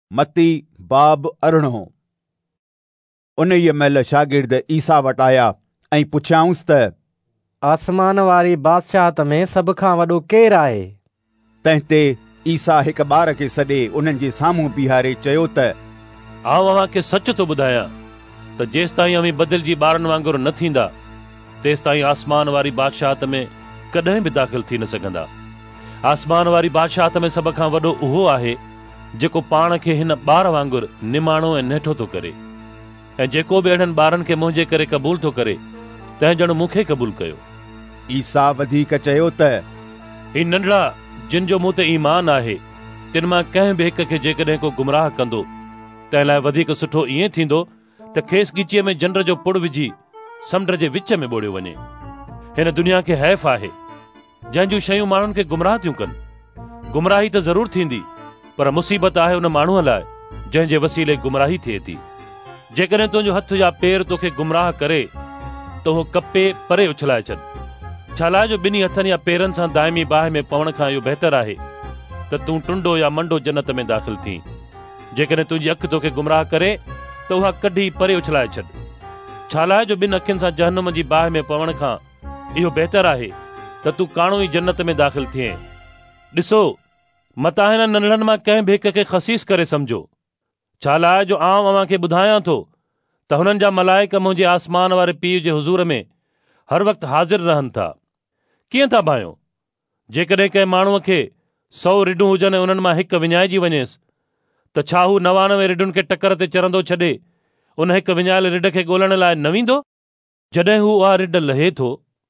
मती बाब 18। उन महिल शागिर्द ईसा वटि आया ऐं पुछियाऊंसि त आसमान वारी बादशाहत में सभ खां वॾो केरु आहे? तंहिं ते ईसा हिक ॿार खे सॾे उन्हनि जे साम्हूं बीहारे चयो त आउं अव्हांखे सच थो ॿुधायां त जेसिताईं अव्हीं बदिलजी ॿारनि वांगुरु न थींदा तेसिताईं आसमान वारी बादशाहत में कॾहिं बि दाख़िल थी न सघंदा। आसमान वारी बादशाहत में सभ खां वॾो उहो आहे जेको पाण खे हिन ॿार वांगुरु निमाणो ऐं नेठो थो करे, ऐं जेको बि अहिड़नि ॿारनि खे मुंहिंजे करे क़बूल थो करे तंहिं ॼण मूंखे क़बूल कयो। ईसा वधीक चयो त ही नंढड़ा जिन जो मूं ते ईमान आहे तिन मां कंहिं बि हिक खे जेकॾहिं को गुमराह कंदो तंहिं लाइ वधीक सुठो ईअं थींदो त खेसि ॻीचीअ में जंड जो पुड़ विझी समुंड जे विच में ॿोड़ियो वञे। हिन दुनिया खे हैफ़ आहे जंहिं जूं शयूं माण्हुनि खे गुमराह थियूं कनि। गुमराही त ज़रूरु थींदी, पर मुसीबत आहे उन माण्हूअ लाइ जंहिं जे वसीले गुमराही थिए थी। जेकॾहिं तुंहिंजो हथ या पेर तोखे गुमराह करे त उहो कपे परे उछलाए छॾ। छा लाइ जो ॿिन्ही हथनि या पेरनि सां दाइमी बाहि में पवण खां इहो बहितर आहे त तूं टुंडो या मंडो जन्नत में दाख़िल थी। जेकॾहिं तुंहिंजी अखि तोखे गुमराह करे त उहा कढी परे उछलाए छॾ। छा लाइ जो ॿिनि अखियुनि सां जहन्नुम जी बाहि में पवण खां इहो बहितर आहे त तूं काणो ई जन्नत में दाख़िल थिए। ॾिसो, मता हिन नंढड़नि मां कंहिं बि हिक खे ख़सीस करे सम्झो। छा लाइ जो आउं अव्हांखे ॿुधायां थो त हुननि जा मलाइक मुंहिंजे आसमान वारे पीउ जे हुज़ूर में हर वक़्तु हाज़िर रहनि था। कीअं था भाइयो? जेकॾहिं कंहिं माण्हूअ खे 100 रिढूं हुजनि ऐं उन्हनि मां हिकु विञाइजी वञेसि त छा हू 99 रिढुनि खे टकर ते चरंदो छॾे उन हिकु विञायल रिढ खे ॻोल्हण लाइ न वेंदो? जॾहिं हू उहा रिढ लहे थो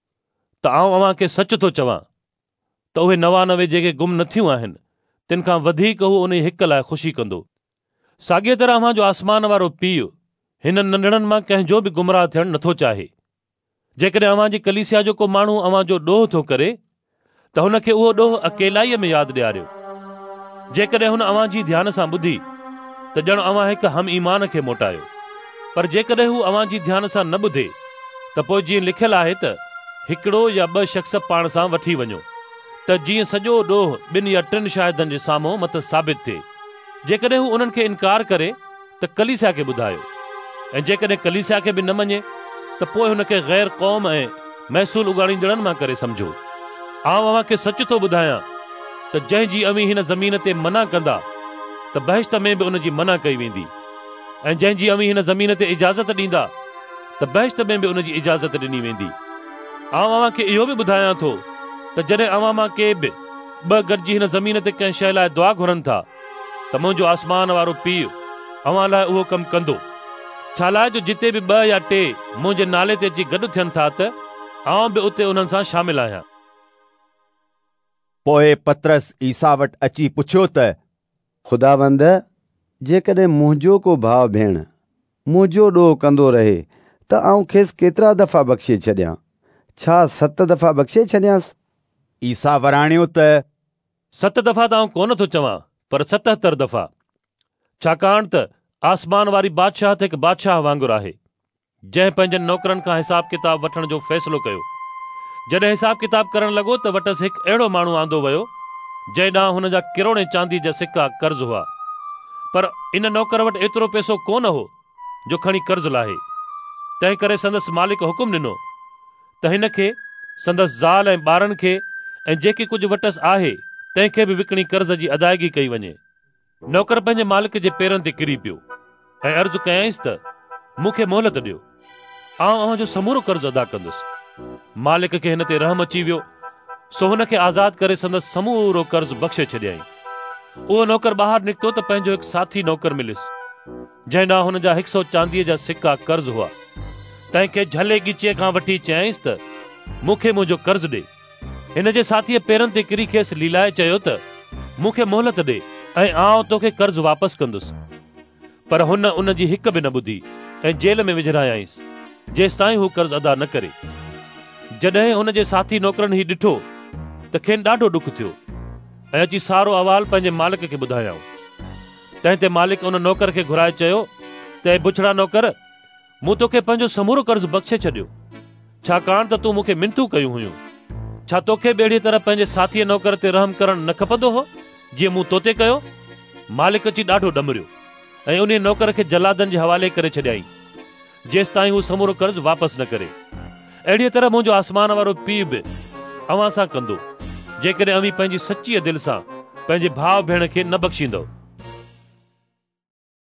त आउं अव्हांखे सच थो चवां त उहे 99 जेके गुम न थियूं आहिनि तिन खां वधीक हू उन हिक लाइ ख़ुशी कंदो। साॻीअ तरह अव्हांजो आसमान वारो पीउ हिन नंढड़नि मां कंहिंजो बि गुमराह थियणु नथो चाहे। जेकॾहिं अव्हांजी कलीसिया जो को माण्हू अव्हांजो ॾोह थो करे त हुनखे उहो ॾोह अकेलाईअ में यादि ॾियारियो। जेकॾहिं हुन अव्हांजी ध्यान सां ॿुधी त ॼण अव्हां हिकु हम ईमान खे मोटायो। पर जेकॾहिं हू अव्हांजी ध्यान सां न ॿुधे त पोइ जीअं लिखियलु आहे त हिकिड़ो या 2 शख़्स पाण सां वठी वञो त जीअं सॼो ॾोह 2 या 3 शाहिदनि जे साम्हूं मत साबित थिए। जेकॾहिं हू उन्हनि खे इनकार करे त कलीसिया खे ॿुधायो, ऐं जेकॾहिं कलीसिया खे बि न मञे त पोइ हुनखे गैर क़ौम ऐं महसूल उगाड़ींदड़नि मां करे सम्झो। आउं अव्हांखे सच थो ॿुधायां त जंहिंजी अवीं हिन ज़मीन ते मना कंदा त बहिश्त में बि उनजी मना कई वेंदी, ऐं जंहिंजी अवीं हिन ज़मीन ते इजाज़त ॾींदा त बहिश्त में बि उनजी इजाज़त ॾिनी वेंदी। आउं अव्हांखे इहो बि ॿुधायां थो त जॾहिं अव्हां मां के बि 2 गॾिजी हिन ज़मीन ते कंहिं शइ लाइ दुआ घुरनि था त मुंहिंजो आसमान वारो पीउ अव्हां लाइ उहो कमु कंदो। छा लाइ जो जिते बि 2 या 3 मुंहिंजे नाले ते अची गॾु थियनि था त आउं बि उते उन्हनि सां शामिल आहियां। पोइ पतरस ईसा वटि अची पुछियो त ख़ुदावंद, जेकॾहिं मुंहिंजो को भाउ भेण मुंहिंजो ॾोह कंदो रहे त आउं खेसि केतिरा दफ़ा बख़्शे छॾियां? छा 7 दफ़ा बख़्शे छॾियांसि? ईसा वराणियो त 7 दफ़ा त आउं कोन थो चवां, पर 77 दफ़ा। छाकाणि त आसमान वारी बादशाहत हिकु बादशाह वांगुरु आहे जंहिं पंहिंजनि नौकरनि खां हिसाब किताब वठण जो फ़ैसिलो कयो। जॾहिं हिसाब किताब करण लॻो त वटसि हिकु अहिड़ो माण्हू आंदो वियो जंहिं ॾांहुं हुन जा किरोड़े चांदी जा सिक्का कर्ज़ हुआ। पर इन नौकर वटि एतिरो पैसो कोन हो जो खणी कर्ज़ लाहे। तंहिं करे संदसि मालिक हुकुम ॾिनो त हिन खे, संदसि ज़ाल ऐं ॿारनि खे ऐं जेके कुझु वटसि आहे तंहिंखे बि विकिणी कर्ज़ जी अदायगी कई वञे। नौकर पंहिंजे मालिक जे पेरनि ते किरी पियो ऐं अर्ज़ु कयईंसि त मूंखे मोहलत ॾियो, आउं अव्हांजो समूरो कर्ज़ अदा कंदुसि। मालिक खे हिन ते रहम अची वियो, सो हुन खे आज़ादु करे संदसि समूरो कर्ज़ बख़्शे छॾियईं। उहो नौकर ॿाहिरि निकितो त पंहिंजो हिकु साथी नौकर मिलियुसि जंहिं ॾांहुं हुन जा 100 चांदीअ जा सिक्का कर्ज़ हुआ। तंहिंखे झले ॻीचीअ खां वठी चयईंसि त मूंखे मुंहिंजो कर्ज़ ॾे। हिन जे साथीअ पेरनि ते किरी खेसि लीलाए चयो त मूंखे मोहलत ॾे ऐं आउं तोखे कर्ज़ वापसि कंदुसि। पर हुन उन जी हिक बि न ॿुधी ऐं जेल में विझरायांसि जेसिताईं हू कर्ज़ अदा न करे। जॾहिं हुन जे साथी नौकरनि ही ॾिठो त खेनि ॾाढो ॾुख थियो ऐं अची सारो अहवाल पंहिंजे मालिक खे ॿुधायाऊं। तंहिं ते मालिक उन नौकर खे घुराए चयो त बुछड़ा नौकर, मूं तोखे पंहिंजो समूरो कर्ज़ बख़्शे छॾियो, छाकाणि त तूं मूंखे मिनतूं कयूं हुयूं। छा तोखे ॿेड़ीअ तरह पंहिंजे साथीअ नौकर ते रहम करणु न खपंदो हो जीअं मूं तोते कयो? मालिक अची ॾाढो ॾमरियो ऐं उन नौकर खे जलादनि जे हवाले करे छॾियईं, जेसि ताईं हू समूरो कर्ज़ वापसि न करे। अहिड़ीअ तरह मुंहिंजो आसमान वारो पीउ बि अव्हां सां कंदो, जेकॾहिं अव्हीं पंहिंजी सच्चीअ दिलि सां पंहिंजे भाउ भेण खे न बख़्शींदव।